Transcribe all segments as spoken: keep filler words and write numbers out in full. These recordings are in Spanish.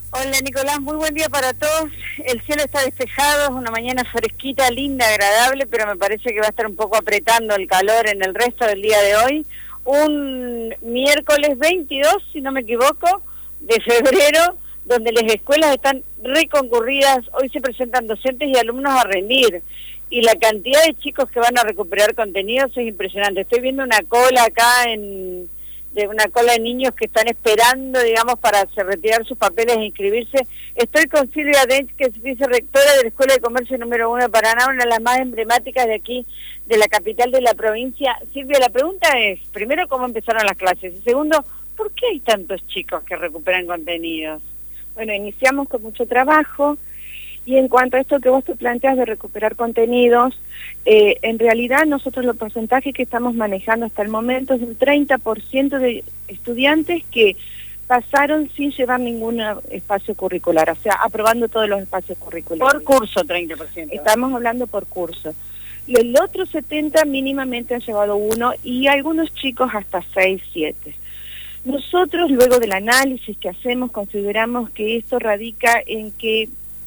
Hola Nicolás, muy buen día para todos. El cielo está despejado, es una mañana fresquita, linda, agradable, pero me parece que va a estar un poco apretando el calor en el resto del día de hoy. Un miércoles veintidós, si no me equivoco, de febrero, donde las escuelas están reconcurridas. Hoy se presentan docentes y alumnos a rendir. Y la cantidad de chicos que van a recuperar contenidos es impresionante. Estoy viendo una cola acá en... de una cola de niños que están esperando, digamos, para retirar sus papeles e inscribirse. Estoy con Silvia Dench, que es vicerrectora de la Escuela de Comercio número uno de Paraná, una de las más emblemáticas de aquí, de la capital de la provincia. Silvia, la pregunta es, primero, ¿cómo empezaron las clases? Y segundo, ¿por qué hay tantos chicos que recuperan contenidos? Bueno, iniciamos con mucho trabajo, y en cuanto a esto que vos te planteas de recuperar contenidos, eh, en realidad nosotros los porcentajes que estamos manejando hasta el momento es un treinta por ciento de estudiantes que pasaron sin llevar ningún espacio curricular, o sea, aprobando todos los espacios curriculares. Por curso, treinta por ciento. Estamos hablando por curso. Y el otro setenta mínimamente han llevado uno, y algunos chicos hasta seis, siete. Nosotros, luego del análisis que hacemos, consideramos que esto radica en que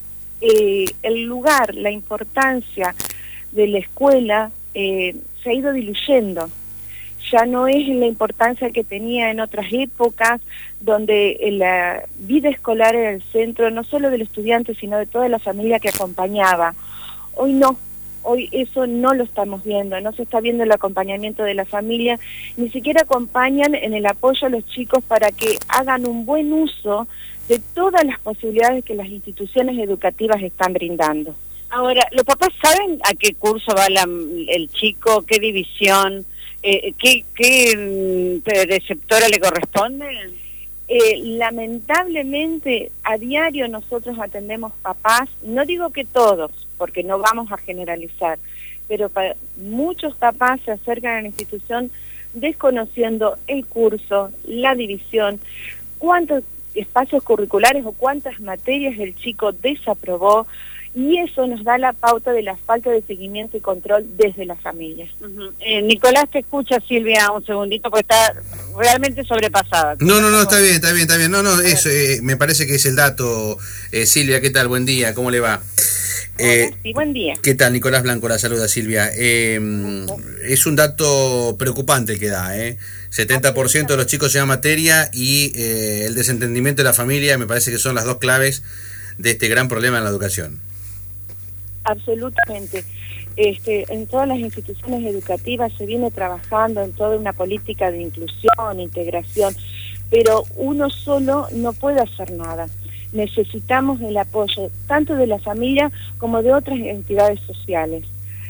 Eh, el lugar, la importancia de la escuela eh, se ha ido diluyendo. Ya no es la importancia que tenía en otras épocas, donde la vida escolar era el centro no solo del estudiante, sino de toda la familia que acompañaba. Hoy no, hoy eso no lo estamos viendo, no se está viendo el acompañamiento de la familia, ni siquiera acompañan en el apoyo a los chicos para que hagan un buen uso de todas las posibilidades que las instituciones educativas están brindando. Ahora, ¿los papás saben a qué curso va la, el chico, qué división, eh, qué, qué preceptora le corresponde? Eh, lamentablemente, a diario nosotros atendemos papás, no digo que todos, porque no vamos a generalizar, pero para muchos papás se acercan a la institución desconociendo el curso, la división, cuántos espacios curriculares o cuántas materias el chico desaprobó, y eso nos da la pauta de la falta de seguimiento y control desde las familias. Uh-huh. eh, Nicolás, te escucha Silvia un segundito porque está realmente sobrepasada. No, no, no, está bien, está bien, está bien. No, no, eso eh, me parece que es el dato. Eh, Silvia, ¿qué tal? Buen día, ¿cómo le va? Eh, Hola, sí, buen día. ¿Qué tal? Nicolás Blanco la saluda, Silvia. Eh, es un dato preocupante el que da, ¿eh? setenta por ciento de los chicos llevan materia y eh, el desentendimiento de la familia me parece que son las dos claves de este gran problema en la educación. Absolutamente. Este, en todas las instituciones educativas se viene trabajando en toda una política de inclusión, integración, pero uno solo no puede hacer nada. Necesitamos el apoyo tanto de la familia como de otras entidades sociales.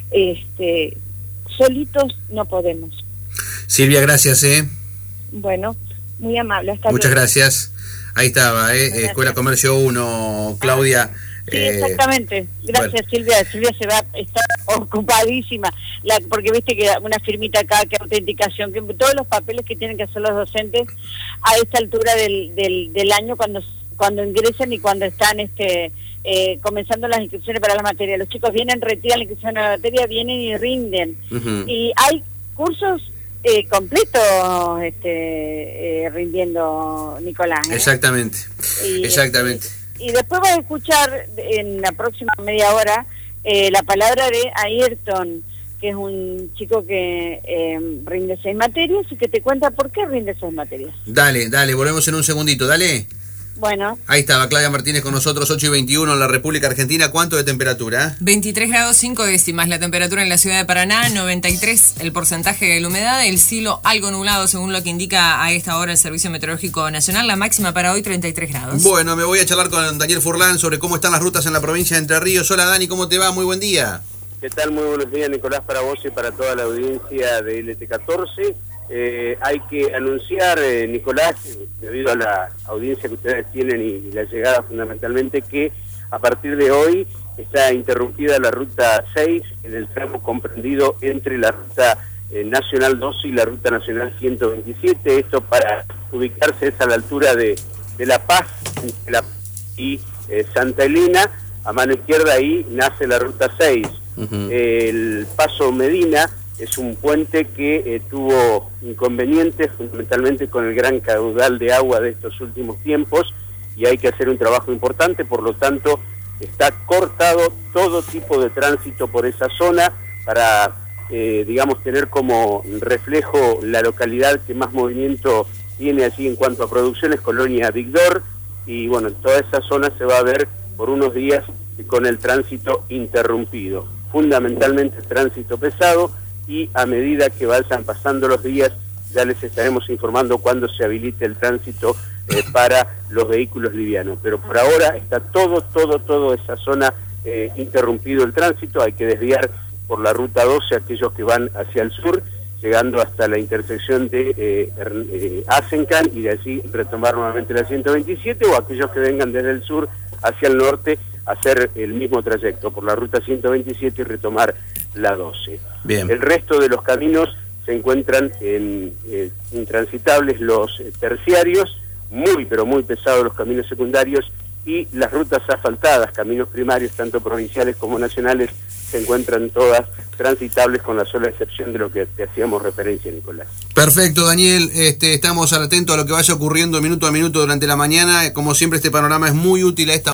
Este, solitos no podemos. Silvia, gracias, ¿eh? Bueno, muy amable. Hasta Muchas luego. Gracias. Ahí estaba, ¿eh? Gracias. Escuela Comercio uno, Claudia. Sí, exactamente. Gracias, bueno. Silvia. Silvia se va, está ocupadísima, la, porque viste que una firmita acá, que autenticación, que todos los papeles que tienen que hacer los docentes a esta altura del, del, del año cuando cuando ingresan y cuando están este eh, comenzando las inscripciones para la materia. Los chicos vienen, retiran la inscripción a la materia, vienen y rinden. Uh-huh. Y hay cursos eh, completos este, eh, rindiendo, Nicolás. ¿eh? Exactamente, y, exactamente. Y, y después vas a escuchar en la próxima media hora eh, la palabra de Ayrton, que es un chico que eh, rinde seis materias y que te cuenta por qué rinde seis materias. Dale, dale, volvemos en un segundito, dale. Bueno. Ahí estaba Claudia Martínez con nosotros, ocho y veintiuno en la República Argentina. ¿Cuánto de temperatura? veintitrés grados cinco décimas la temperatura en la ciudad de Paraná, noventa y tres el porcentaje de la humedad, el cielo algo nublado según lo que indica a esta hora el Servicio Meteorológico Nacional, la máxima para hoy treinta y tres grados. Bueno, me voy a charlar con Daniel Furlan sobre cómo están las rutas en la provincia de Entre Ríos. Hola Dani, ¿cómo te va? Muy buen día. ¿Qué tal? Muy buenos días, Nicolás, para vos y para toda la audiencia de L T catorce. Eh, hay que anunciar, eh, Nicolás, debido a la audiencia que ustedes tienen y, y la llegada fundamentalmente, que a partir de hoy está interrumpida la ruta seis en el tramo comprendido entre la ruta eh, nacional doce y la ruta nacional ciento veintisiete. Esto para ubicarse es a la altura de, de La Paz entre La Paz y eh, Santa Elena. A mano izquierda ahí nace la ruta seis. Uh-huh. eh, el Paso Medina es un puente que eh, tuvo inconvenientes fundamentalmente con el gran caudal de agua de estos últimos tiempos y hay que hacer un trabajo importante, por lo tanto está cortado todo tipo de tránsito por esa zona para, eh, digamos, tener como reflejo la localidad que más movimiento tiene allí en cuanto a producciones, Colonia Vigdor, y bueno, toda esa zona se va a ver por unos días con el tránsito interrumpido, fundamentalmente tránsito pesado, y a medida que vayan pasando los días ya les estaremos informando cuándo se habilite el tránsito eh, para los vehículos livianos. Pero por ahora está todo, todo, todo esa zona eh, interrumpido el tránsito. Hay que desviar por la ruta doce aquellos que van hacia el sur, llegando hasta la intersección de eh, eh, Asencan, y de allí retomar nuevamente la ciento veintisiete, o aquellos que vengan desde el sur hacia el norte, hacer el mismo trayecto por la ruta ciento veintisiete y retomar la doce. Bien. El resto de los caminos se encuentran en, eh, intransitables los eh, terciarios, muy pero muy pesados los caminos secundarios, y las rutas asfaltadas, caminos primarios, tanto provinciales como nacionales, se encuentran todas transitables, con la sola excepción de lo que te hacíamos referencia, Nicolás. Perfecto, Daniel, este, estamos atentos a lo que vaya ocurriendo minuto a minuto durante la mañana. Como siempre, este panorama es muy útil a esta